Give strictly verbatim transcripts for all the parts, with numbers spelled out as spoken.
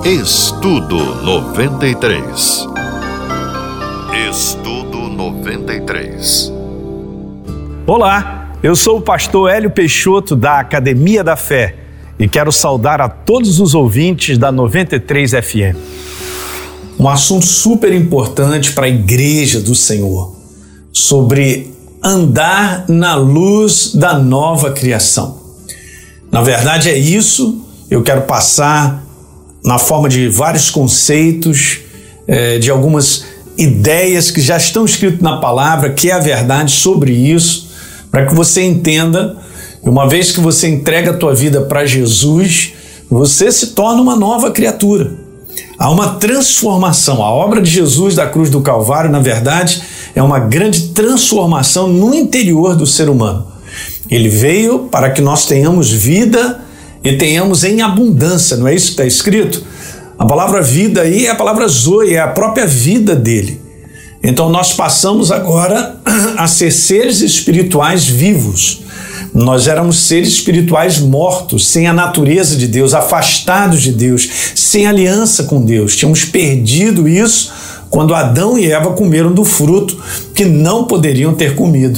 Estudo noventa e três. Estudo noventa e três. Olá, eu sou o pastor Hélio Peixoto da Academia da Fé e quero saudar a todos os ouvintes da noventa e três F M. Um assunto super importante para a Igreja do Senhor, sobre andar na luz da nova criação. Na verdade é isso, eu quero passar na forma de vários conceitos, é, de algumas ideias que já estão escritas na palavra, que é a verdade sobre isso, para que você entenda, uma vez que você entrega a tua vida para Jesus, você se torna uma nova criatura. Há uma transformação. A obra de Jesus da cruz do Calvário, na verdade, é uma grande transformação no interior do ser humano. Ele veio para que nós tenhamos vida e tenhamos em abundância, não é isso que está escrito? A palavra vida aí é a palavra zoe, é a própria vida dele. Então nós passamos agora a ser seres espirituais vivos. Nós éramos seres espirituais mortos, sem a natureza de Deus, afastados de Deus, sem aliança com Deus. Tínhamos perdido isso quando Adão e Eva comeram do fruto que não poderiam ter comido.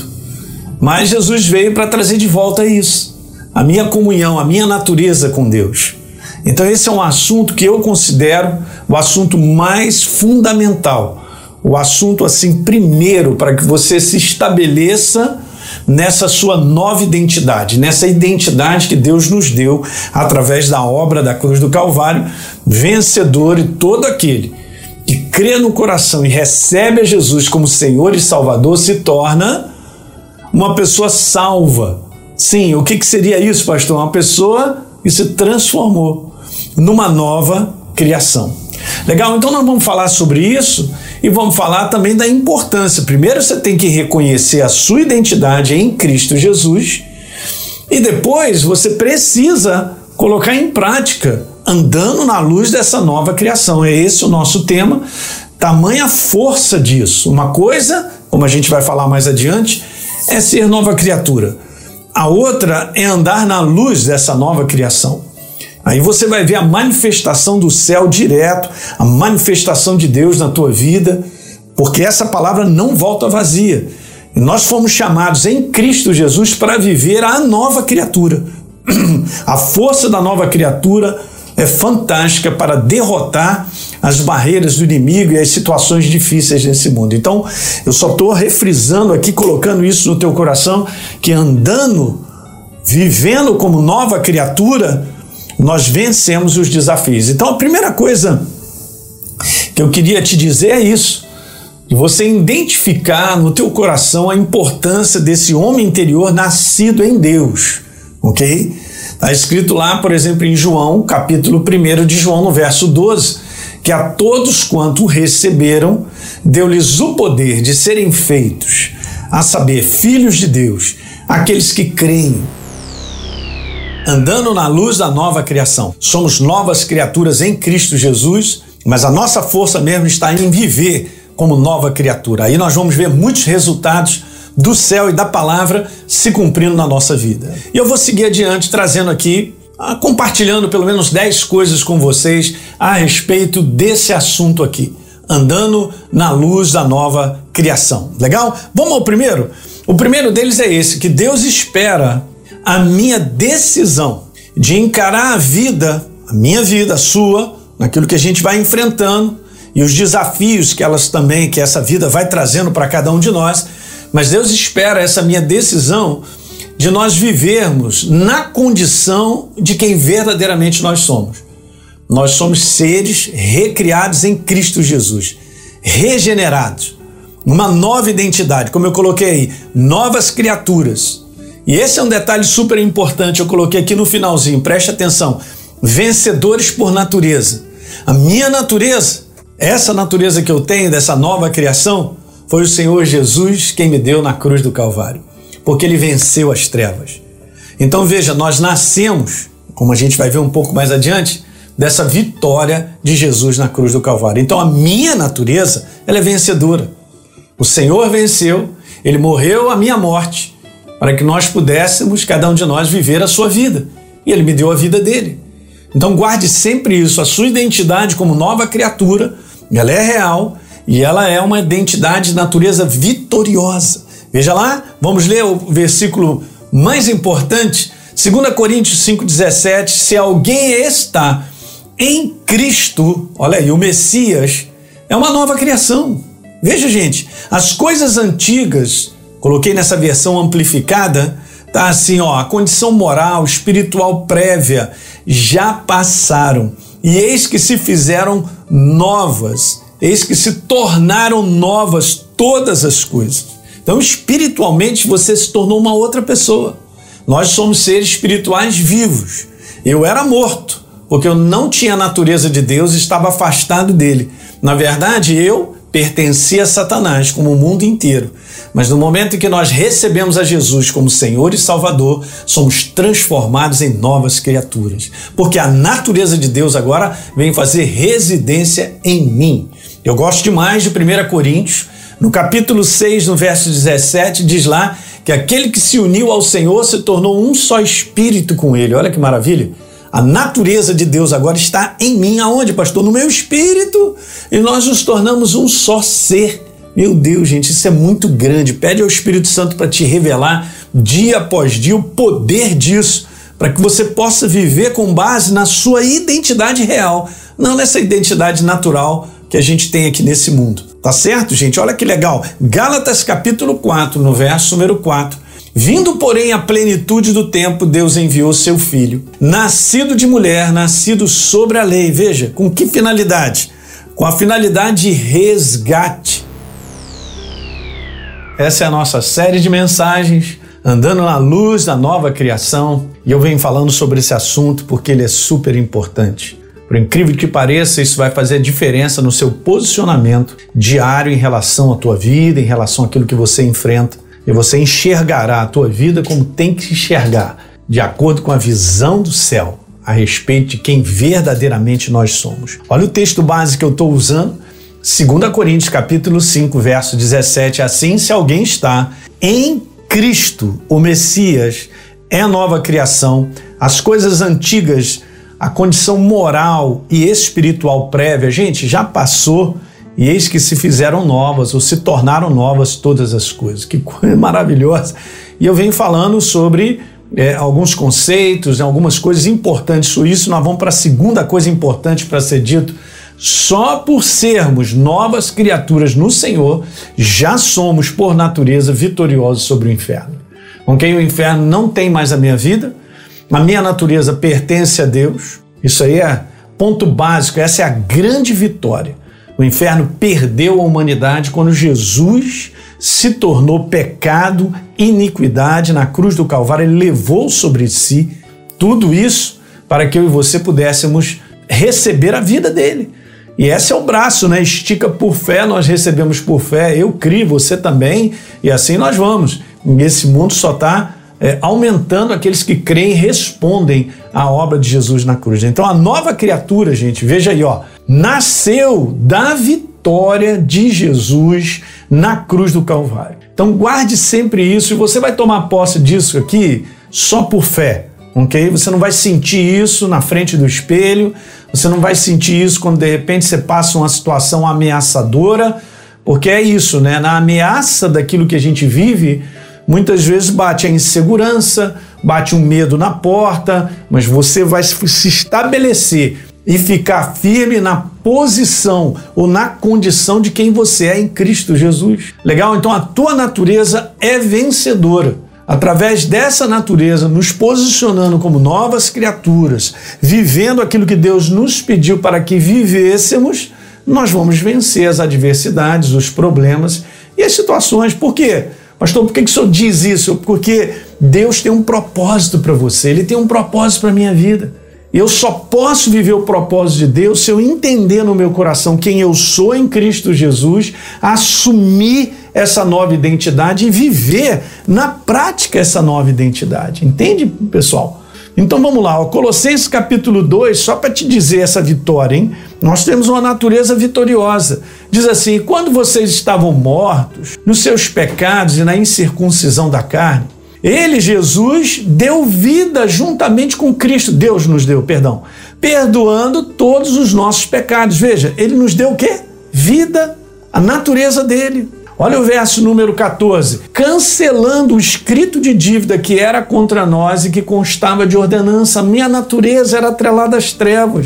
Mas Jesus veio para trazer de volta isso. A minha comunhão, a minha natureza com Deus. Então esse é um assunto que eu considero o assunto mais fundamental, o assunto assim primeiro para que você se estabeleça nessa sua nova identidade, nessa identidade que Deus nos deu através da obra da cruz do Calvário, vencedor, e todo aquele que crê no coração e recebe a Jesus como Senhor e Salvador se torna uma pessoa salva. Sim, o que, que seria isso, pastor? Uma pessoa que se transformou numa nova criação. Legal? Então nós vamos falar sobre isso e vamos falar também da importância. Primeiro você tem que reconhecer a sua identidade em Cristo Jesus e depois você precisa colocar em prática, andando na luz dessa nova criação. É esse o nosso tema, tamanha força disso. Uma coisa, como a gente vai falar mais adiante, é ser nova criatura. A outra é andar na luz dessa nova criação. Aí você vai ver a manifestação do céu direto, a manifestação de Deus na tua vida, porque essa palavra não volta vazia. E nós fomos chamados em Cristo Jesus para viver a nova criatura. A força da nova criatura é fantástica para derrotar as barreiras do inimigo e as situações difíceis nesse mundo. Então, eu só estou refrisando aqui, colocando isso no teu coração, que andando, vivendo como nova criatura, nós vencemos os desafios. Então, a primeira coisa que eu queria te dizer é isso, de você identificar no teu coração a importância desse homem interior nascido em Deus, ok? Está escrito lá, por exemplo, em João, capítulo primeiro de João, no verso doze, que a todos quanto receberam, deu-lhes o poder de serem feitos, a saber, filhos de Deus, aqueles que creem, andando na luz da nova criação. Somos novas criaturas em Cristo Jesus, mas a nossa força mesmo está em viver como nova criatura. Aí nós vamos ver muitos resultados do céu e da palavra se cumprindo na nossa vida. E eu vou seguir adiante trazendo aqui, compartilhando pelo menos dez coisas com vocês a respeito desse assunto aqui, andando na luz da nova criação. Legal? Vamos ao primeiro? O primeiro deles é esse, que Deus espera a minha decisão de encarar a vida, a minha vida, a sua, naquilo que a gente vai enfrentando e os desafios que elas também, que essa vida vai trazendo para cada um de nós, mas Deus espera essa minha decisão de nós vivermos na condição de quem verdadeiramente nós somos. Nós somos seres recriados em Cristo Jesus, regenerados, uma nova identidade, como eu coloquei aí, novas criaturas. E esse é um detalhe super importante, eu coloquei aqui no finalzinho, preste atenção, vencedores por natureza. A minha natureza, essa natureza que eu tenho dessa nova criação, foi o Senhor Jesus quem me deu na cruz do Calvário, porque Ele venceu as trevas. Então veja, nós nascemos, como a gente vai ver um pouco mais adiante, dessa vitória de Jesus na cruz do Calvário. Então a minha natureza, ela é vencedora. O Senhor venceu, Ele morreu a minha morte, para que nós pudéssemos, cada um de nós, viver a sua vida. E Ele me deu a vida dele. Então guarde sempre isso, a sua identidade como nova criatura, ela é real e ela é uma identidade de natureza vitoriosa. Veja lá, vamos ler o versículo mais importante, dois Coríntios cinco, dezessete, se alguém está em Cristo, olha aí, o Messias é uma nova criação. Veja, gente, as coisas antigas, coloquei nessa versão amplificada, tá assim, ó, a condição moral, espiritual prévia já passaram e eis que se fizeram novas, eis que se tornaram novas todas as coisas. Então, espiritualmente, você se tornou uma outra pessoa. Nós somos seres espirituais vivos. Eu era morto, porque eu não tinha a natureza de Deus e estava afastado dele. Na verdade, eu pertencia a Satanás, como o mundo inteiro. Mas no momento em que nós recebemos a Jesus como Senhor e Salvador, somos transformados em novas criaturas. Porque a natureza de Deus agora vem fazer residência em mim. Eu gosto demais de primeira Coríntios, no capítulo seis, no verso dezessete, diz lá que aquele que se uniu ao Senhor se tornou um só espírito com ele. Olha que maravilha! A natureza de Deus agora está em mim. Aonde, pastor? No meu espírito. E nós nos tornamos um só ser. Meu Deus, gente, isso é muito grande. Pede ao Espírito Santo para te revelar dia após dia o poder disso, para que você possa viver com base na sua identidade real, não nessa identidade natural que a gente tem aqui nesse mundo. Tá certo, gente? Olha que legal. Gálatas capítulo quatro, no verso número quatro. Vindo, porém, à plenitude do tempo, Deus enviou seu Filho, nascido de mulher, nascido sobre a lei. Veja, com que finalidade? Com a finalidade de resgate. Essa é a nossa série de mensagens, andando na luz da nova criação. E eu venho falando sobre esse assunto porque ele é super importante. Por incrível que pareça, isso vai fazer a diferença no seu posicionamento diário em relação à tua vida, em relação àquilo que você enfrenta. E você enxergará a tua vida como tem que enxergar, de acordo com a visão do céu, a respeito de quem verdadeiramente nós somos. Olha o texto base que eu estou usando, dois Coríntios capítulo cinco, verso dezessete. Assim, se alguém está em Cristo, o Messias, é a nova criação, as coisas antigas, a condição moral e espiritual prévia, gente, já passou. E eis que se fizeram novas, ou se tornaram novas todas as coisas. Que coisa maravilhosa! E eu venho falando sobre é, alguns conceitos, algumas coisas importantes sobre isso. Nós vamos para a segunda coisa importante para ser dito. Só por sermos novas criaturas no Senhor, já somos, por natureza, vitoriosos sobre o inferno. Ok? O inferno não tem mais a minha vida, a minha natureza pertence a Deus. Isso aí é ponto básico, essa é a grande vitória. O inferno perdeu a humanidade quando Jesus se tornou pecado, iniquidade na cruz do Calvário. Ele levou sobre si tudo isso para que eu e você pudéssemos receber a vida dele. E esse é o braço, né? Estica por fé, nós recebemos por fé. Eu crio, você também, e assim nós vamos. E esse mundo só está é, aumentando aqueles que creem e respondem à obra de Jesus na cruz. Então a nova criatura, gente, veja aí, ó, nasceu da vitória de Jesus na cruz do Calvário. Então guarde sempre isso e você vai tomar posse disso aqui só por fé, ok? Você não vai sentir isso na frente do espelho, você não vai sentir isso quando de repente você passa uma situação ameaçadora, porque é isso, né? Na ameaça daquilo que a gente vive, muitas vezes bate a insegurança, bate um medo na porta, mas você vai se estabelecer e ficar firme na posição ou na condição de quem você é em Cristo Jesus. Legal? Então a tua natureza é vencedora. Através dessa natureza, nos posicionando como novas criaturas, vivendo aquilo que Deus nos pediu para que vivêssemos, nós vamos vencer as adversidades, os problemas e as situações. Por quê? Pastor, por que que o senhor diz isso? Porque Deus tem um propósito para você, Ele tem um propósito para a minha vida. Eu só posso viver o propósito de Deus se eu entender no meu coração quem eu sou em Cristo Jesus, assumir essa nova identidade e viver na prática essa nova identidade. Entende, pessoal? Então vamos lá, ó, Colossenses capítulo dois, só para te dizer essa vitória, hein? Nós temos uma natureza vitoriosa. Diz assim: quando vocês estavam mortos nos seus pecados e na incircuncisão da carne, Ele, Jesus, deu vida juntamente com Cristo. Deus nos deu, perdão, perdoando todos os nossos pecados. Veja, ele nos deu o quê? Vida, a natureza dele. Olha o verso número quatorze. Cancelando o escrito de dívida que era contra nós e que constava de ordenança. A minha natureza era atrelada às trevas.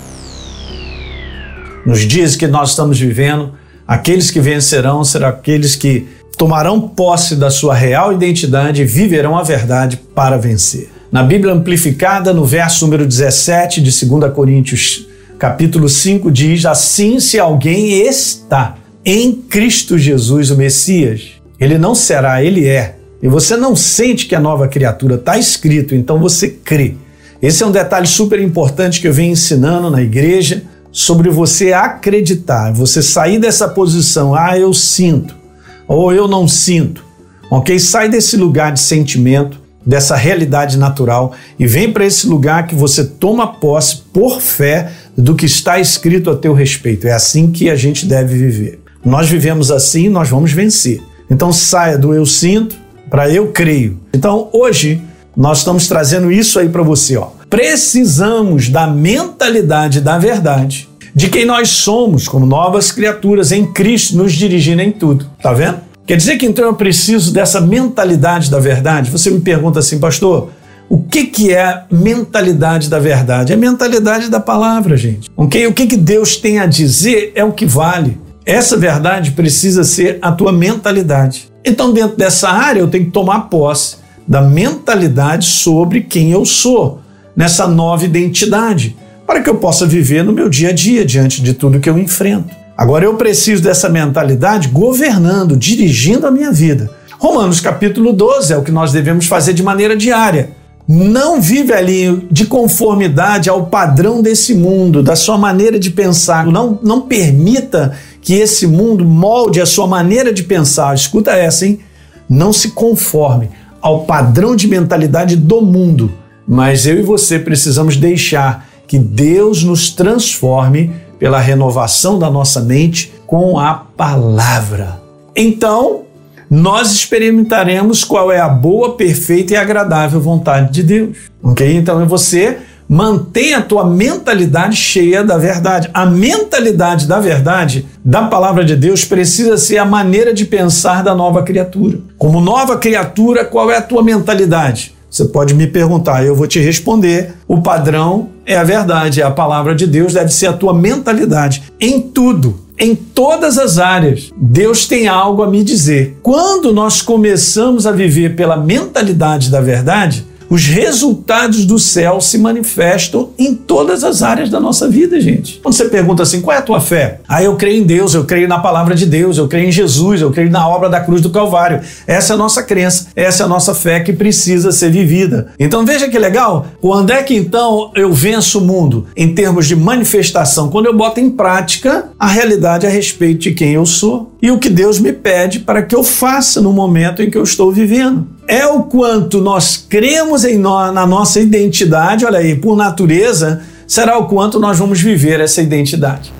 Nos dias que nós estamos vivendo, aqueles que vencerão serão aqueles que tomarão posse da sua real identidade e viverão a verdade para vencer. Na Bíblia Amplificada, no verso número dezessete de segunda Coríntios, capítulo cinco, diz: assim, se alguém está em Cristo Jesus, o Messias, ele não será, ele é. E você não sente que a nova criatura está escrito, então você crê. Esse é um detalhe super importante que eu venho ensinando na igreja, sobre você acreditar, você sair dessa posição, ah, eu sinto, ou eu não sinto, ok? Sai desse lugar de sentimento, dessa realidade natural e vem para esse lugar que você toma posse por fé do que está escrito a teu respeito. É assim que a gente deve viver. Nós vivemos assim, nós vamos vencer. Então saia do eu sinto para eu creio. Então hoje nós estamos trazendo isso aí para você, ó. Precisamos da mentalidade da verdade, de quem nós somos como novas criaturas em Cristo, nos dirigindo em tudo. Tá vendo? Quer dizer que então eu preciso dessa mentalidade da verdade? Você me pergunta assim, pastor, o que que é mentalidade da verdade? É a mentalidade da palavra, gente. Okay? O que que Deus tem a dizer é o que vale. Essa verdade precisa ser a tua mentalidade. Então, dentro dessa área, eu tenho que tomar posse da mentalidade sobre quem eu sou, nessa nova identidade, para que eu possa viver no meu dia a dia, diante de tudo que eu enfrento. Agora, eu preciso dessa mentalidade governando, dirigindo a minha vida. Romanos capítulo doze é o que nós devemos fazer de maneira diária. Não vive ali de conformidade ao padrão desse mundo, da sua maneira de pensar. Não, não permita que esse mundo molde a sua maneira de pensar. Escuta essa, hein? Não se conforme ao padrão de mentalidade do mundo. Mas eu e você precisamos deixar que Deus nos transforme pela renovação da nossa mente com a palavra. Então, nós experimentaremos qual é a boa, perfeita e agradável vontade de Deus. Ok? Então, você mantém a tua mentalidade cheia da verdade. A mentalidade da verdade, da palavra de Deus, precisa ser a maneira de pensar da nova criatura. Como nova criatura, qual é a tua mentalidade? Você pode me perguntar, eu vou te responder. O padrão é a verdade, é a palavra de Deus, deve ser a tua mentalidade. Em tudo, em todas as áreas, Deus tem algo a me dizer. Quando nós começamos a viver pela mentalidade da verdade, os resultados do céu se manifestam em todas as áreas da nossa vida, gente. Quando você pergunta assim, qual é a tua fé? Ah, eu creio em Deus, eu creio na palavra de Deus, eu creio em Jesus, eu creio na obra da cruz do Calvário. Essa é a nossa crença, essa é a nossa fé que precisa ser vivida. Então veja que legal, quando é que então eu venço o mundo? Em termos de manifestação, quando eu boto em prática a realidade a respeito de quem eu sou e o que Deus me pede para que eu faça no momento em que eu estou vivendo. É o quanto nós cremos em nós, na nossa identidade, olha aí, por natureza, será o quanto nós vamos viver essa identidade.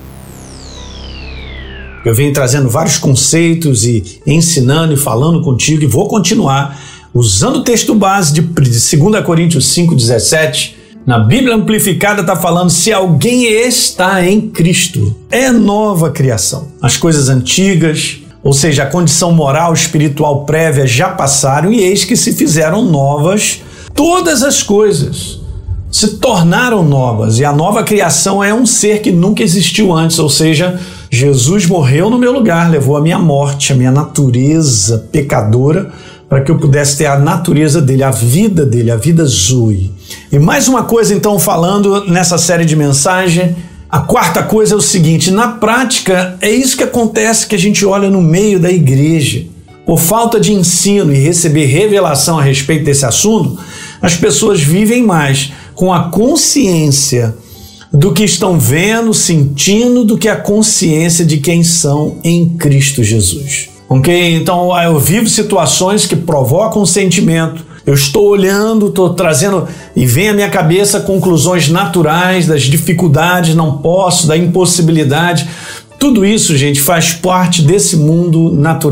Eu venho trazendo vários conceitos e ensinando e falando contigo e vou continuar usando o texto base de dois Coríntios cinco, dezessete. Na Bíblia Amplificada está falando, se alguém está em Cristo, é nova criação. As coisas antigas, ou seja, a condição moral, espiritual prévia já passaram e eis que se fizeram novas. Todas as coisas se tornaram novas e a nova criação é um ser que nunca existiu antes, ou seja, Jesus morreu no meu lugar, levou a minha morte, a minha natureza pecadora, para que eu pudesse ter a natureza dele, a vida dele, a vida Zoe. E mais uma coisa então falando nessa série de mensagens, a quarta coisa é o seguinte, na prática é isso que acontece que a gente olha no meio da igreja. Por falta de ensino e receber revelação a respeito desse assunto, as pessoas vivem mais com a consciência do que estão vendo, sentindo, do que a consciência de quem são em Cristo Jesus. Ok? Então eu vivo situações que provocam sentimento, eu estou olhando, estou trazendo e vem à minha cabeça conclusões naturais das dificuldades, não posso, da impossibilidade. Tudo isso, gente, faz parte desse mundo natural.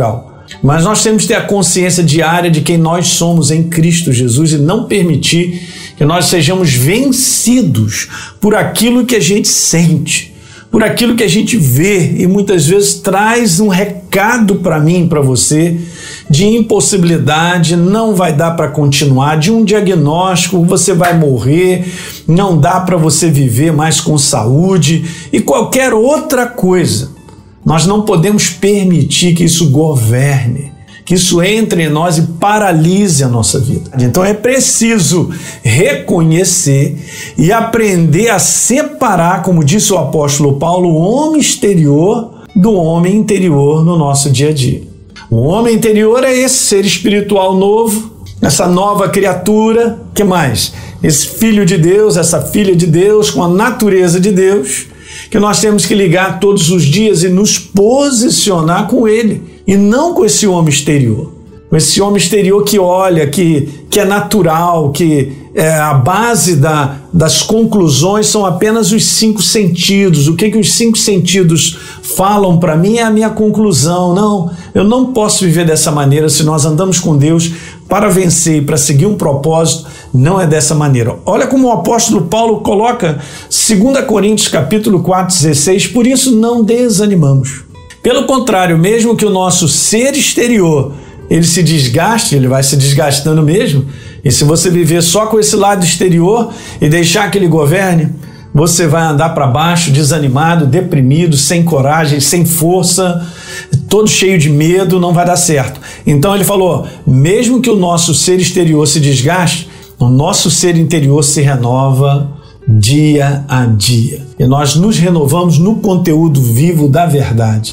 Mas nós temos que ter a consciência diária de quem nós somos em Cristo Jesus e não permitir que nós sejamos vencidos por aquilo que a gente sente, por aquilo que a gente vê e muitas vezes traz um recado para mim, para você, de impossibilidade, não vai dar para continuar, de um diagnóstico, você vai morrer, não dá para você viver mais com saúde e qualquer outra coisa. Nós não podemos permitir que isso governe, que isso entre em nós e paralise a nossa vida. Então é preciso reconhecer e aprender a separar, como disse o apóstolo Paulo, o homem exterior do homem interior no nosso dia a dia. O homem interior é esse ser espiritual novo, essa nova criatura, que mais? Esse filho de Deus, essa filha de Deus com a natureza de Deus, que nós temos que ligar todos os dias e nos posicionar com ele, e não com esse homem exterior. Com esse homem exterior que olha, que, que é natural, que é, a base da, das conclusões são apenas os cinco sentidos. O que, que os cinco sentidos falam para mim é a minha conclusão. Não, eu não posso viver dessa maneira. Se nós andamos com Deus para vencer e para seguir um propósito, não é dessa maneira. Olha como o apóstolo Paulo coloca dois Coríntios capítulo quatro, dezesseis, por isso não desanimamos. Pelo contrário, mesmo que o nosso ser exterior ele se desgaste, ele vai se desgastando mesmo, e se você viver só com esse lado exterior e deixar que ele governe, você vai andar para baixo, desanimado, deprimido, sem coragem, sem força, todo cheio de medo, não vai dar certo. Então ele falou, mesmo que o nosso ser exterior se desgaste, o nosso ser interior se renova dia a dia. E nós nos renovamos no conteúdo vivo da verdade.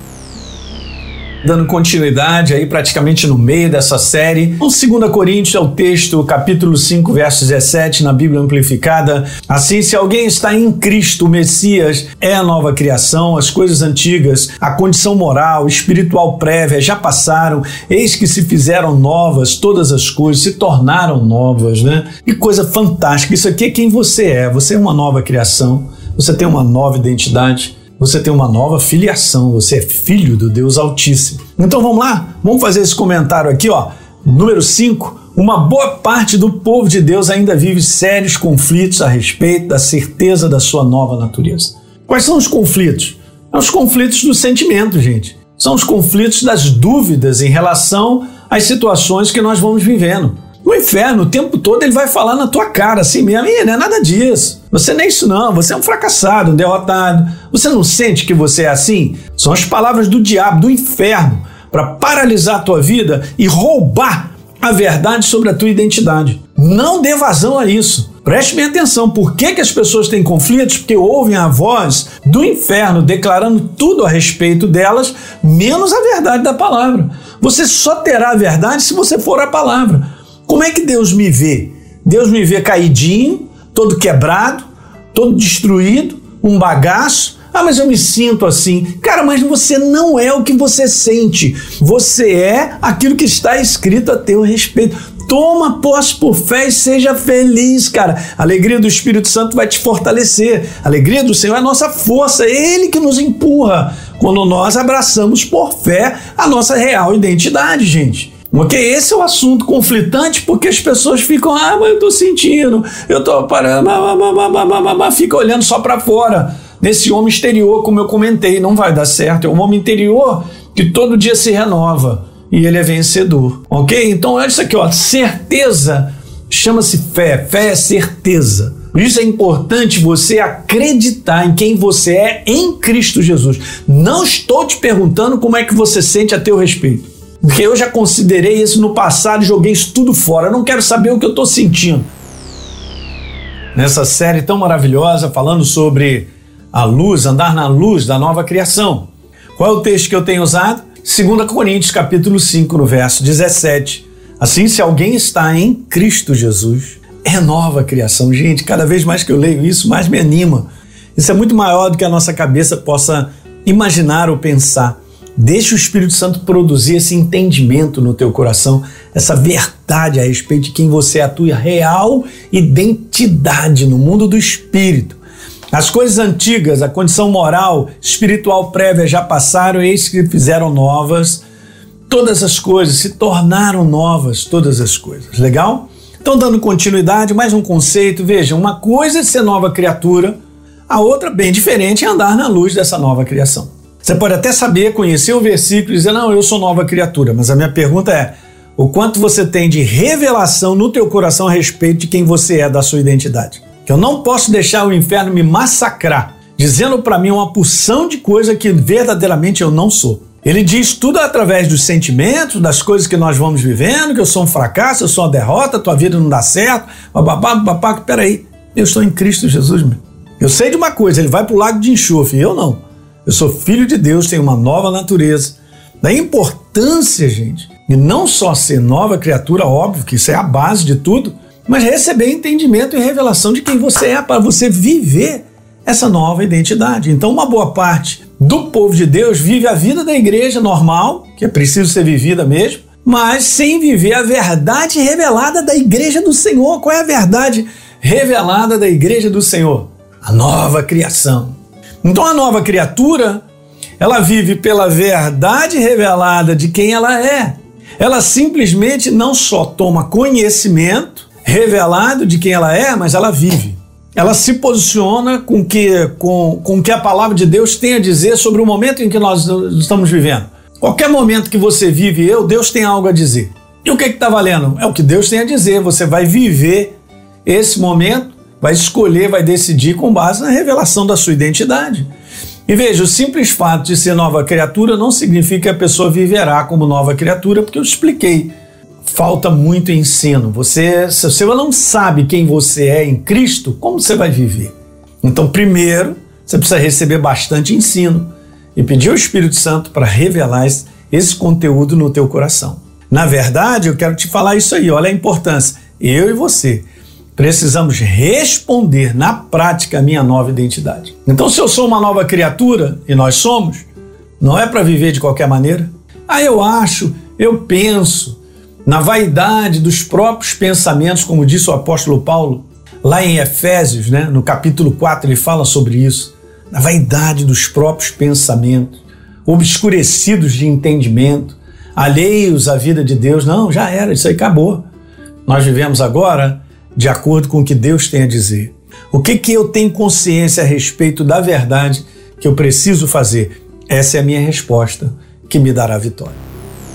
Dando continuidade aí praticamente no meio dessa série. O dois Coríntios é o texto, capítulo cinco, verso dezessete, na Bíblia Amplificada. Assim, se alguém está em Cristo, o Messias é a nova criação, as coisas antigas, a condição moral, espiritual prévia já passaram, eis que se fizeram novas, todas as coisas se tornaram novas, né? Que coisa fantástica. Isso aqui é quem você é. Você é uma nova criação, você tem uma nova identidade. Você tem uma nova filiação, você é filho do Deus Altíssimo. Então vamos lá, vamos fazer esse comentário aqui, ó. Número cinco, uma boa parte do povo de Deus ainda vive sérios conflitos a respeito da certeza da sua nova natureza. Quais são os conflitos? São os conflitos do sentimento, gente. São os conflitos das dúvidas em relação às situações que nós vamos vivendo. O inferno, o tempo todo, ele vai falar na tua cara assim mesmo, e não é nada disso. Você não é isso não, você é um fracassado, um derrotado. Você não sente que você é assim? São as palavras do diabo, do inferno, para paralisar a tua vida e roubar a verdade sobre a tua identidade. Não dê vazão a isso. Preste bem atenção, por que, que as pessoas têm conflitos? Porque ouvem a voz do inferno declarando tudo a respeito delas, menos a verdade da palavra. Você só terá a verdade se você for a palavra. Como é que Deus me vê? Deus me vê caidinho, todo quebrado, todo destruído, um bagaço. Ah, mas eu me sinto assim. Cara, mas você não é o que você sente. Você é aquilo que está escrito a teu respeito. Toma posse por fé e seja feliz, cara. A alegria do Espírito Santo vai te fortalecer. A alegria do Senhor é a nossa força, é Ele que nos empurra quando nós abraçamos por fé a nossa real identidade, gente. Ok? Esse é o assunto conflitante, porque as pessoas ficam, ah, mas eu tô sentindo, eu tô parando, fica olhando só para fora, nesse homem exterior, como eu comentei, não vai dar certo. É um homem interior que todo dia se renova e ele é vencedor, ok? Então olha isso aqui, ó, certeza chama-se fé, fé é certeza. Por isso é importante você acreditar em quem você é em Cristo Jesus. Não estou te perguntando como é que você sente a teu respeito. Porque eu já considerei isso no passado e joguei isso tudo fora. Eu não quero saber o que eu estou sentindo. Nessa série tão maravilhosa, falando sobre a luz, andar na luz da nova criação. Qual é o texto que eu tenho usado? dois Coríntios, capítulo cinco, no verso dezessete. Assim, se alguém está em Cristo Jesus, é nova criação. Gente, cada vez mais que eu leio isso, mais me anima. Isso é muito maior do que a nossa cabeça possa imaginar ou pensar. Deixa o Espírito Santo produzir esse entendimento no teu coração, essa verdade a respeito de quem você é, a tua real identidade no mundo do Espírito. As coisas antigas, a condição moral, espiritual prévia já passaram, eis que fizeram novas. todas as coisas, se tornaram novas todas as coisas. Legal? Então, dando continuidade, mais um conceito. Veja, uma coisa é ser nova criatura, a outra, bem diferente, é andar na luz dessa nova criação. Você pode até saber, conhecer o versículo e dizer, não, eu sou nova criatura, mas a minha pergunta é, o quanto você tem de revelação no teu coração a respeito de quem você é, da sua identidade? Que eu não posso deixar o inferno me massacrar, dizendo para mim uma porção de coisa que verdadeiramente eu não sou. Ele diz tudo através dos sentimentos, das coisas que nós vamos vivendo, que eu sou um fracasso, eu sou uma derrota, tua vida não dá certo, bababá, babá, peraí, eu estou em Cristo Jesus, meu. Eu sei de uma coisa, ele vai para o lago de enxofre, eu não. Eu sou filho de Deus, tenho uma nova natureza. Da importância, gente, de não só ser nova criatura, óbvio que isso é a base de tudo, mas receber entendimento e revelação de quem você é para você viver essa nova identidade. Então, uma boa parte do povo de Deus vive a vida da igreja normal, que é preciso ser vivida mesmo, mas sem viver a verdade revelada da igreja do Senhor. Qual é a verdade revelada da igreja do Senhor? A nova criação. Então, a nova criatura, ela vive pela verdade revelada de quem ela é. Ela simplesmente não só toma conhecimento revelado de quem ela é, mas ela vive. Ela se posiciona com que, com, com que a palavra de Deus tem a dizer sobre o momento em que nós estamos vivendo. Qualquer momento que você vive, eu, Deus tem algo a dizer. E o que está valendo? É o que Deus tem a dizer. Você vai viver esse momento, vai escolher, vai decidir com base na revelação da sua identidade. E veja, o simples fato de ser nova criatura não significa que a pessoa viverá como nova criatura, porque eu expliquei. Falta muito ensino. Você, se você não sabe quem você é em Cristo, como você vai viver? Então, primeiro, você precisa receber bastante ensino e pedir ao Espírito Santo para revelar esse, esse conteúdo no teu coração. Na verdade, eu quero te falar isso aí. Olha a importância. Eu e você precisamos responder na prática a minha nova identidade. Então, se eu sou uma nova criatura, e nós somos, não é para viver de qualquer maneira? Ah, eu acho, eu penso, na vaidade dos próprios pensamentos, como disse o apóstolo Paulo, lá em Efésios, né, no capítulo quatro, ele fala sobre isso, na vaidade dos próprios pensamentos, obscurecidos de entendimento, alheios à vida de Deus. Não, já era, isso aí acabou. Nós vivemos agora de acordo com o que Deus tem a dizer. O que que eu tenho consciência a respeito da verdade que eu preciso fazer? Essa é a minha resposta, que me dará vitória.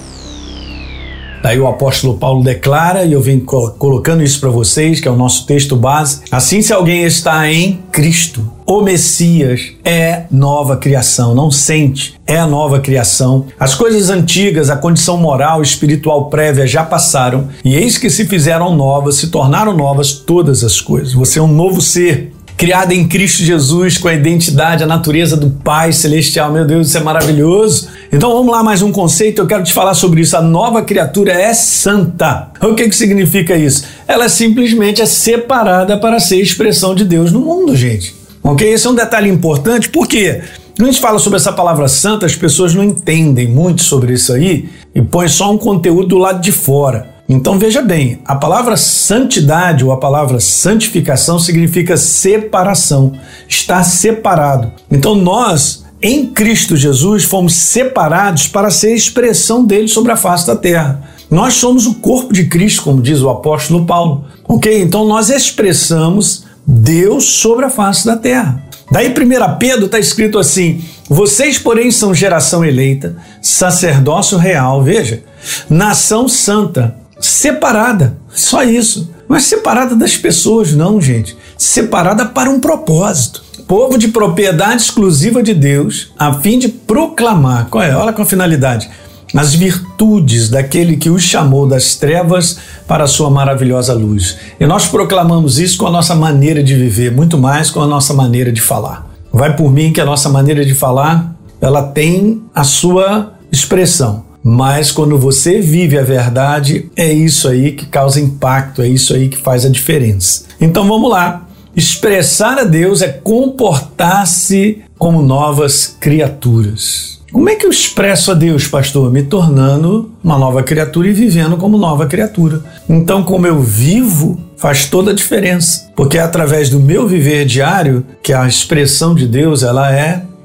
Daí o apóstolo Paulo declara, e eu venho colocando isso para vocês, que é o nosso texto base. Assim, se alguém está em Cristo, o Messias é nova criação, não sente, é a nova criação. As coisas antigas, a condição moral e espiritual prévia já passaram, e eis que se fizeram novas, se tornaram novas todas as coisas. Você é um novo ser, criado em Cristo Jesus, com a identidade, a natureza do Pai Celestial. Meu Deus, isso é maravilhoso. Então vamos lá, mais um conceito, eu quero te falar sobre isso. A nova criatura é santa. O que que significa isso? Ela simplesmente é separada para ser expressão de Deus no mundo, gente. Ok? Esse é um detalhe importante, porque quando a gente fala sobre essa palavra santa, as pessoas não entendem muito sobre isso aí e põem só um conteúdo do lado de fora. Então veja bem, a palavra santidade ou a palavra santificação significa separação, estar separado. Então nós, em Cristo Jesus, fomos separados para ser a expressão dele sobre a face da terra. Nós somos o corpo de Cristo, como diz o apóstolo Paulo. Ok? Então nós expressamos Deus sobre a face da terra. Daí primeiro Pedro está escrito assim: vocês, porém, são geração eleita, sacerdócio real, veja, nação santa, separada, só isso. Não é separada das pessoas, não, gente. Separada para um propósito. Povo de propriedade exclusiva de Deus, a fim de proclamar, qual é? Olha com a finalidade, as virtudes daquele que os chamou das trevas para a sua maravilhosa luz. E nós proclamamos isso com a nossa maneira de viver, muito mais com a nossa maneira de falar. Vai por mim que a nossa maneira de falar, ela tem a sua expressão. Mas quando você vive a verdade, é isso aí que causa impacto, é isso aí que faz a diferença. Então vamos lá. Expressar a Deus é comportar-se como novas criaturas. Como é que eu expresso a Deus, pastor? Me tornando uma nova criatura e vivendo como nova criatura. Então, como eu vivo, faz toda a diferença. Porque é através do meu viver diário que a expressão de Deus ela é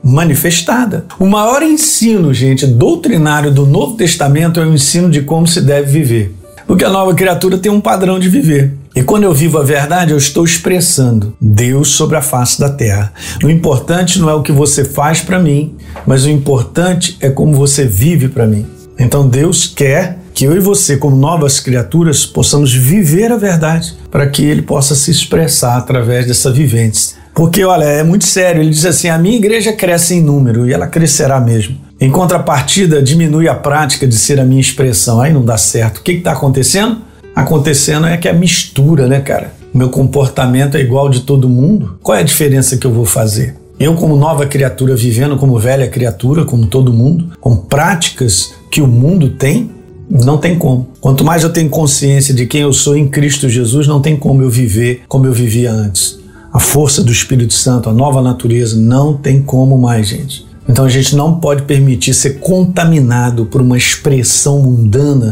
manifestada. O maior ensino, gente, doutrinário do Novo Testamento é o ensino de como se deve viver. Porque a nova criatura tem um padrão de viver. E quando eu vivo a verdade, eu estou expressando Deus sobre a face da terra. O importante não é o que você faz para mim, mas o importante é como você vive para mim. Então Deus quer que eu e você, como novas criaturas, possamos viver a verdade para que Ele possa se expressar através dessa vivência. Porque, olha, é muito sério. Ele diz assim, a minha igreja cresce em número e ela crescerá mesmo. Em contrapartida, diminui a prática de ser a minha expressão. Aí não dá certo. O que está acontecendo? Acontecendo é que a mistura, né, cara? Meu comportamento é igual de todo mundo. Qual é a diferença que eu vou fazer? Eu, como nova criatura, vivendo como velha criatura, como todo mundo, com práticas que o mundo tem, não tem como. Quanto mais eu tenho consciência de quem eu sou em Cristo Jesus, não tem como eu viver como eu vivia antes. A força do Espírito Santo, a nova natureza, não tem como mais, gente. Então a gente não pode permitir ser contaminado por uma expressão mundana.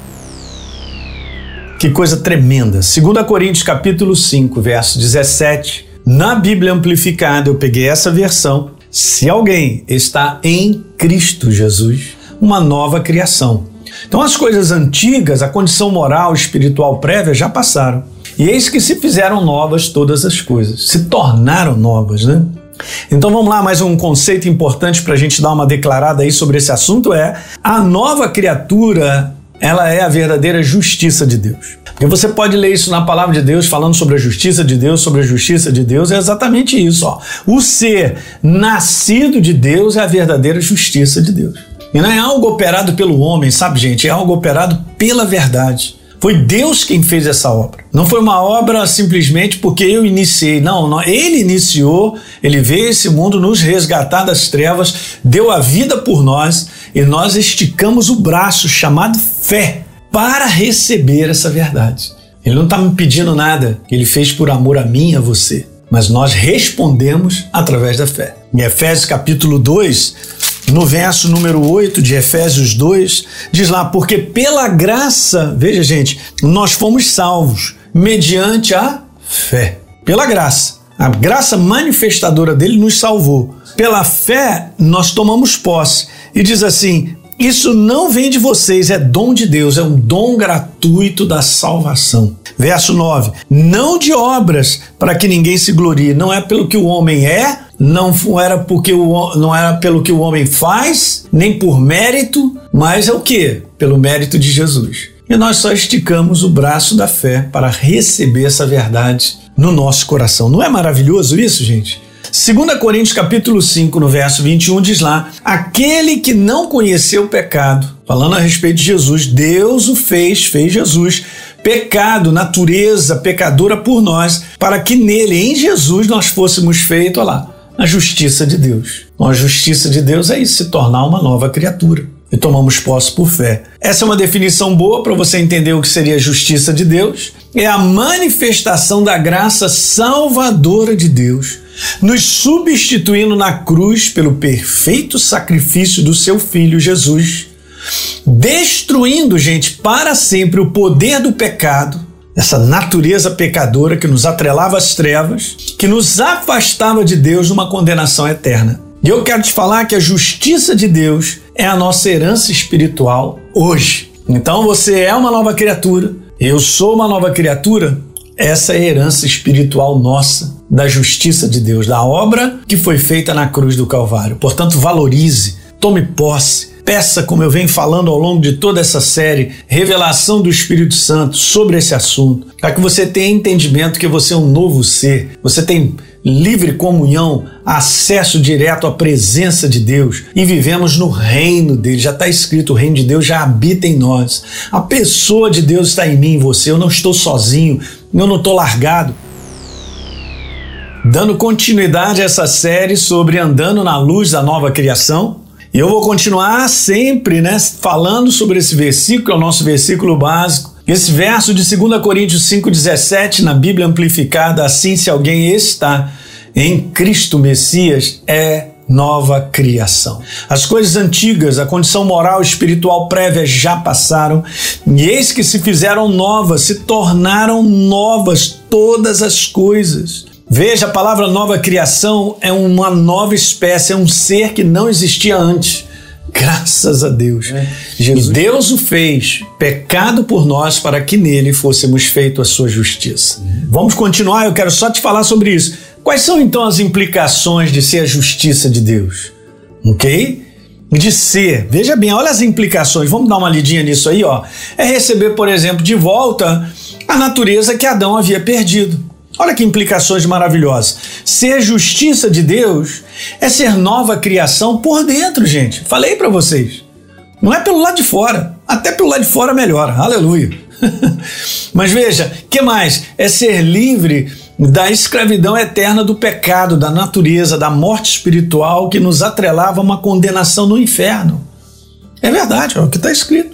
Que coisa tremenda. Segunda Coríntios capítulo cinco, verso dezessete. Na Bíblia Amplificada, eu peguei essa versão. Se alguém está em Cristo Jesus, uma nova criação. Então as coisas antigas, a condição moral, espiritual prévia já passaram. E eis que se fizeram novas todas as coisas. Se tornaram novas, né? Então vamos lá, mais um conceito importante para a gente dar uma declarada aí sobre esse assunto é a nova criatura, ela é a verdadeira justiça de Deus. Porque você pode ler isso na palavra de Deus, falando sobre a justiça de Deus, sobre a justiça de Deus, é exatamente isso. Ó. O ser nascido de Deus é a verdadeira justiça de Deus. E não é algo operado pelo homem, sabe, gente? É algo operado pela verdade. Foi Deus quem fez essa obra. Não foi uma obra simplesmente porque eu iniciei. Não, não, Ele iniciou, Ele veio a esse mundo nos resgatar das trevas, deu a vida por nós e nós esticamos o braço chamado fé para receber essa verdade. Ele não está me pedindo nada, Ele fez por amor a mim e a você. Mas nós respondemos através da fé. Em Efésios capítulo dois, no verso número oito de Efésios dois, diz lá, porque pela graça, veja gente, nós fomos salvos mediante a fé. Pela graça. A graça manifestadora dele nos salvou. Pela fé, nós tomamos posse. E diz assim, isso não vem de vocês, é dom de Deus, é um dom gratuito da salvação. Verso nove, não de obras para que ninguém se glorie, não é pelo que o homem é, não era, porque o, não era pelo que o homem faz, nem por mérito, mas é o quê? Pelo mérito de Jesus. E nós só esticamos o braço da fé para receber essa verdade no nosso coração. Não é maravilhoso isso, gente? Segunda Coríntios capítulo cinco, no verso vinte e um, diz lá, aquele que não conheceu o pecado, falando a respeito de Jesus, Deus o fez, fez Jesus, pecado, natureza pecadora por nós, para que nele, em Jesus, nós fôssemos feitos, olha lá, a justiça de Deus. Então, a justiça de Deus é isso, se tornar uma nova criatura. E tomamos posse por fé. Essa é uma definição boa para você entender o que seria a justiça de Deus. É a manifestação da graça salvadora de Deus, nos substituindo na cruz pelo perfeito sacrifício do seu Filho Jesus, destruindo, gente, para sempre o poder do pecado, essa natureza pecadora que nos atrelava às trevas, que nos afastava de Deus numa condenação eterna. E eu quero te falar que a justiça de Deus é a nossa herança espiritual hoje. Então você é uma nova criatura, eu sou uma nova criatura, essa é a herança espiritual nossa, da justiça de Deus, da obra que foi feita na cruz do Calvário. Portanto, valorize, tome posse, peça, como eu venho falando ao longo de toda essa série, revelação do Espírito Santo sobre esse assunto, para que você tenha entendimento que você é um novo ser, você tem livre comunhão, acesso direto à presença de Deus e vivemos no reino dele. Já está escrito, o reino de Deus já habita em nós. A pessoa de Deus está em mim, em você. Eu não estou sozinho, eu não estou largado. Dando continuidade a essa série sobre andando na luz da nova criação, e eu vou continuar sempre, né, falando sobre esse versículo, é o nosso versículo básico. Esse verso de segunda Coríntios cinco, dezessete, na Bíblia Amplificada, assim, se alguém está em Cristo Messias, é nova criação. As coisas antigas, a condição moral e espiritual prévia já passaram, e eis que se fizeram novas, se tornaram novas todas as coisas. Veja, a palavra nova criação é uma nova espécie, é um ser que não existia antes. Graças a Deus. É. Jesus. E Deus o fez pecado por nós para que nele fôssemos feitos a sua justiça. Uhum. Vamos continuar, eu quero só te falar sobre isso. Quais são então as implicações de ser a justiça de Deus? Ok? De ser, veja bem, olha as implicações, vamos dar uma lidinha nisso aí, ó. É receber, por exemplo, de volta a natureza que Adão havia perdido. Olha que implicações maravilhosas. Ser justiça de Deus é ser nova criação por dentro, gente. Falei para vocês. Não é pelo lado de fora. Até pelo lado de fora melhora. Aleluia. Mas veja, que mais? É ser livre da escravidão eterna do pecado, da natureza, da morte espiritual que nos atrelava a uma condenação no inferno. É verdade, é o que está escrito.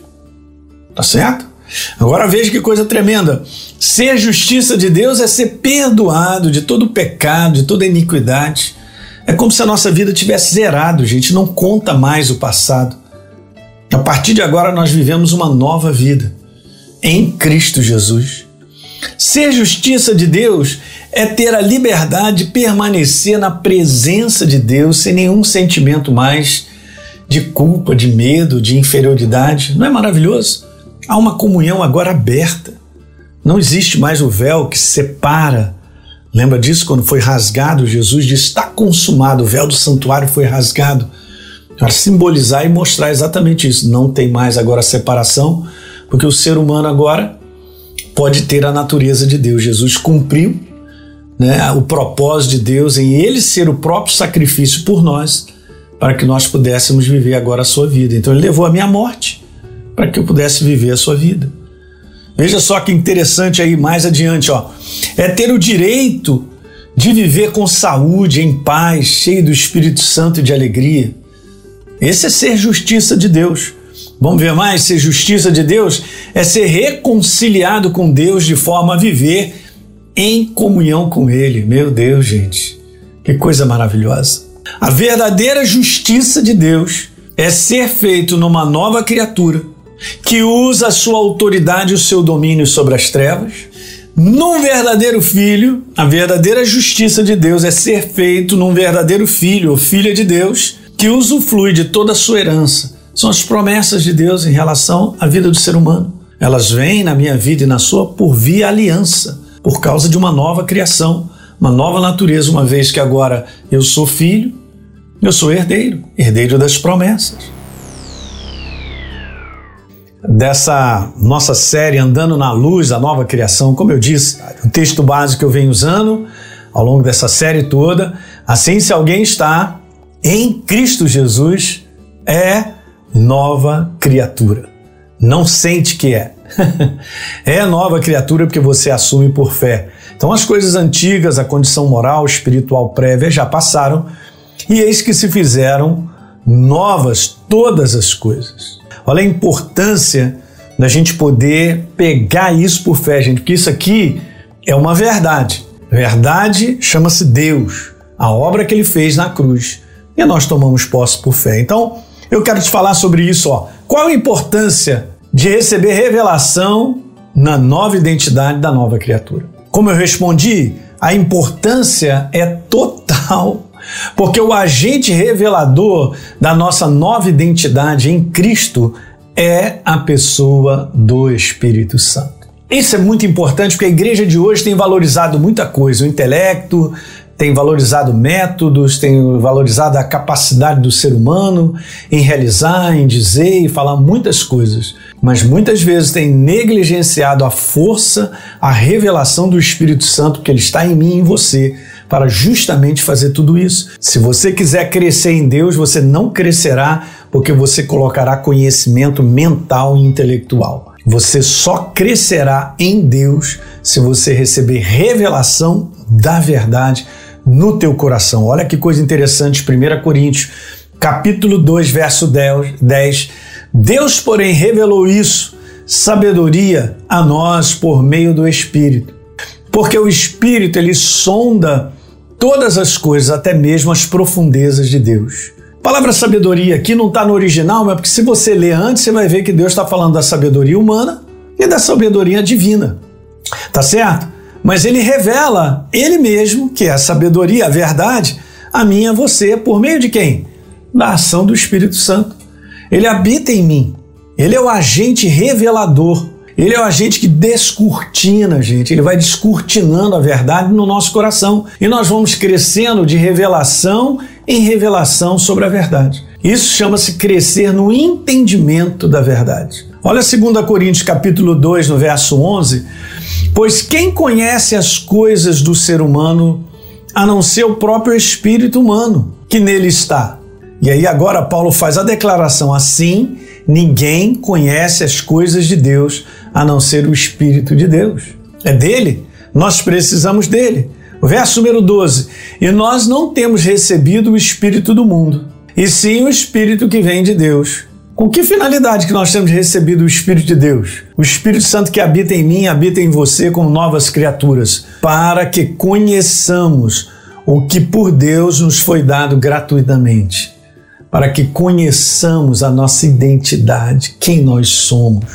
Tá certo? Agora veja que coisa tremenda. Ser justiça de Deus é ser perdoado de todo pecado, de toda iniquidade. É como se a nossa vida tivesse zerado, gente. Não conta mais o passado. A partir de agora nós vivemos uma nova vida em Cristo Jesus. Ser justiça de Deus é ter a liberdade de permanecer na presença de Deus sem nenhum sentimento mais de culpa, de medo, de inferioridade. Não é maravilhoso? Há uma comunhão agora aberta. Não existe mais o véu que separa. Lembra disso quando foi rasgado? Jesus disse, está consumado, o véu do santuário foi rasgado. Para simbolizar e mostrar exatamente isso. Não tem mais agora separação, porque o ser humano agora pode ter a natureza de Deus. Jesus cumpriu, né, o propósito de Deus em ele ser o próprio sacrifício por nós, para que nós pudéssemos viver agora a sua vida. Então ele levou a minha morte para que eu pudesse viver a sua vida. Veja só que interessante aí mais adiante, ó. É ter o direito de viver com saúde, em paz, cheio do Espírito Santo e de alegria. Esse é ser justiça de Deus. Vamos ver mais? Ser justiça de Deus é ser reconciliado com Deus de forma a viver em comunhão com Ele. Meu Deus, gente, que coisa maravilhosa. A verdadeira justiça de Deus é ser feito numa nova criatura que usa a sua autoridade e o seu domínio sobre as trevas. Num verdadeiro filho, a verdadeira justiça de Deus é ser feito num verdadeiro filho ou filha de Deus que usufrui de toda a sua herança. São as promessas de Deus em relação à vida do ser humano. Elas vêm na minha vida e na sua por via aliança, por causa de uma nova criação, uma nova natureza, uma vez que agora eu sou filho, eu sou herdeiro, herdeiro das promessas. Dessa nossa série Andando na Luz, a Nova Criação, como eu disse, o texto básico que eu venho usando ao longo dessa série toda, assim, se alguém está em Cristo Jesus, é nova criatura. Não sente que é. É nova criatura porque você assume por fé. Então as coisas antigas, a condição moral, espiritual prévia já passaram e eis que se fizeram novas todas as coisas. Olha a importância da gente poder pegar isso por fé, gente, porque isso aqui é uma verdade. Verdade chama-se Deus, a obra que Ele fez na cruz. E nós tomamos posse por fé. Então, eu quero te falar sobre isso. Ó. Qual a importância de receber revelação na nova identidade da nova criatura? Como eu respondi, a importância é total. Porque o agente revelador da nossa nova identidade em Cristo é a pessoa do Espírito Santo. Isso é muito importante porque a igreja de hoje tem valorizado muita coisa, o intelecto, tem valorizado métodos, tem valorizado a capacidade do ser humano em realizar, em dizer e falar muitas coisas, mas muitas vezes tem negligenciado a força, a revelação do Espírito Santo, que Ele está em mim e em você, para justamente fazer tudo isso. Se você quiser crescer em Deus, você não crescerá porque você colocará conhecimento mental e intelectual. Você só crescerá em Deus se você receber revelação da verdade no teu coração. Olha que coisa interessante, primeira Coríntios, capítulo dois, verso dez. Deus, porém, revelou isso, sabedoria a nós por meio do Espírito. Porque o Espírito, ele sonda todas as coisas, até mesmo as profundezas de Deus. A palavra sabedoria aqui não está no original, mas porque se você ler antes, você vai ver que Deus está falando da sabedoria humana e da sabedoria divina. Tá certo? mas ele revela ele mesmo, que é a sabedoria, a verdade, a mim e a você, por meio de quem? Da ação do Espírito Santo. Ele habita em mim. Ele é o agente revelador. Ele é o agente que descortina, gente. Ele vai descortinando a verdade no nosso coração. E nós vamos crescendo de revelação em revelação sobre a verdade. Isso chama-se crescer no entendimento da verdade. Olha dois Coríntios capítulo dois, no verso onze. Pois quem conhece as coisas do ser humano, a não ser o próprio espírito humano que nele está? E aí agora Paulo faz a declaração assim: ninguém conhece as coisas de Deus a não ser o Espírito de Deus. É dele, nós precisamos dele. O verso número doze, e nós não temos recebido o Espírito do mundo, e sim o Espírito que vem de Deus. Com que finalidade que nós temos recebido o Espírito de Deus? O Espírito Santo que habita em mim, habita em você como novas criaturas, para que conheçamos o que por Deus nos foi dado gratuitamente. Para que conheçamos a nossa identidade, quem nós somos.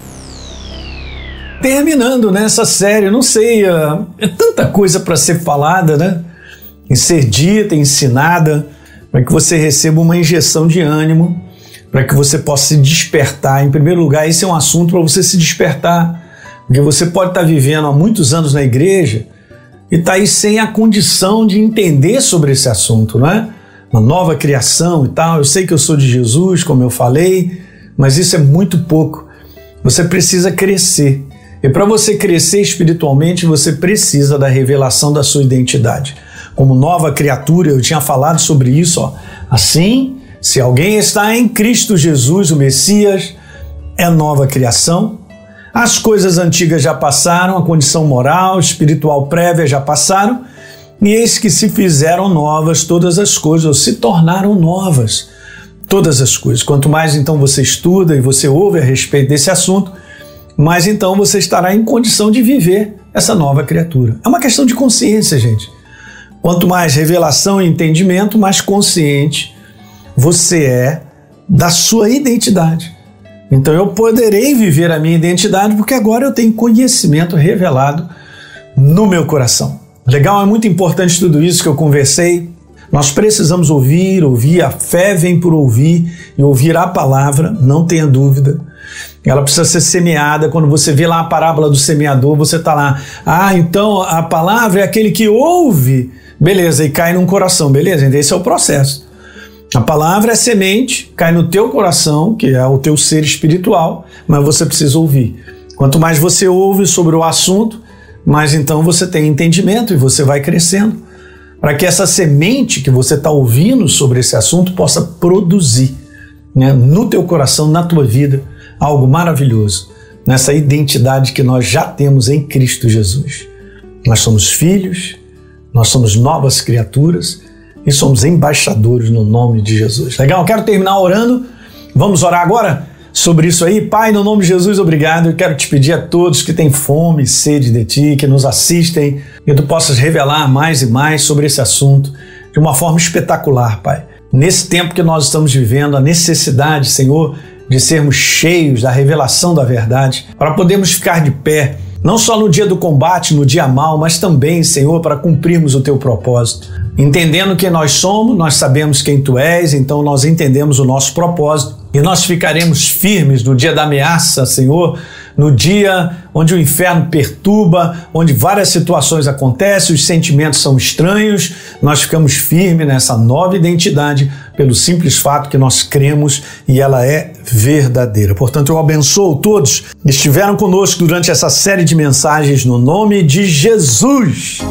Terminando nessa série, não sei, é tanta coisa para ser falada, né? E ser dita, ensinada, para que você receba uma injeção de ânimo, para que você possa se despertar. Em primeiro lugar, esse é um assunto para você se despertar, porque você pode estar vivendo há muitos anos na igreja e está aí sem a condição de entender sobre esse assunto, não é? Uma nova criação e tal. Eu sei que eu sou de Jesus, como eu falei, mas isso é muito pouco. Você precisa crescer. E para você crescer espiritualmente, você precisa da revelação da sua identidade. Como nova criatura, eu tinha falado sobre isso. Ó. Assim, se alguém está em Cristo Jesus, o Messias, é nova criação. As coisas antigas já passaram, a condição moral, espiritual prévia já passaram, e eis que se fizeram novas todas as coisas, ou se tornaram novas todas as coisas. Quanto mais então você estuda e você ouve a respeito desse assunto, mais então você estará em condição de viver essa nova criatura. É uma questão de consciência, gente. Quanto mais revelação e entendimento, mais consciente você é da sua identidade. Então eu poderei viver a minha identidade porque agora eu tenho conhecimento revelado no meu coração. Legal, é muito importante tudo isso que eu conversei. Nós precisamos ouvir, ouvir, a fé vem por ouvir e ouvir a palavra, não tenha dúvida. Ela precisa ser semeada. Quando você vê lá a parábola do semeador, você está lá, ah, então a palavra é aquele que ouve, beleza, e cai num coração, beleza, então esse é o processo. A palavra é semente, cai no teu coração, que é o teu ser espiritual, mas você precisa ouvir. Quanto mais você ouve sobre o assunto, mais então você tem entendimento e você vai crescendo, para que essa semente que você está ouvindo sobre esse assunto possa produzir, né, no teu coração, na tua vida, algo maravilhoso, nessa identidade que nós já temos em Cristo Jesus. Nós somos filhos, nós somos novas criaturas e somos embaixadores no nome de Jesus. Legal? Quero terminar orando. Vamos orar agora sobre isso aí. Pai, no nome de Jesus, obrigado. Eu quero te pedir a todos que têm fome e sede de Ti, que nos assistem, que Tu possas revelar mais e mais sobre esse assunto de uma forma espetacular, Pai. Nesse tempo que nós estamos vivendo, a necessidade, Senhor, de sermos cheios da revelação da verdade, para podermos ficar de pé, não só no dia do combate, no dia mau, mas também, Senhor, para cumprirmos o Teu propósito. Entendendo quem nós somos, nós sabemos quem Tu és, então nós entendemos o nosso propósito e nós ficaremos firmes no dia da ameaça, Senhor, no dia onde o inferno perturba, onde várias situações acontecem, os sentimentos são estranhos, nós ficamos firmes nessa nova identidade pelo simples fato que nós cremos e ela é verdadeira. Portanto, eu abençoo todos que estiveram conosco durante essa série de mensagens no nome de Jesus.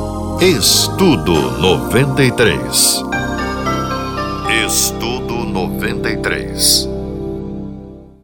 Estudo noventa e três. Estudo noventa e três.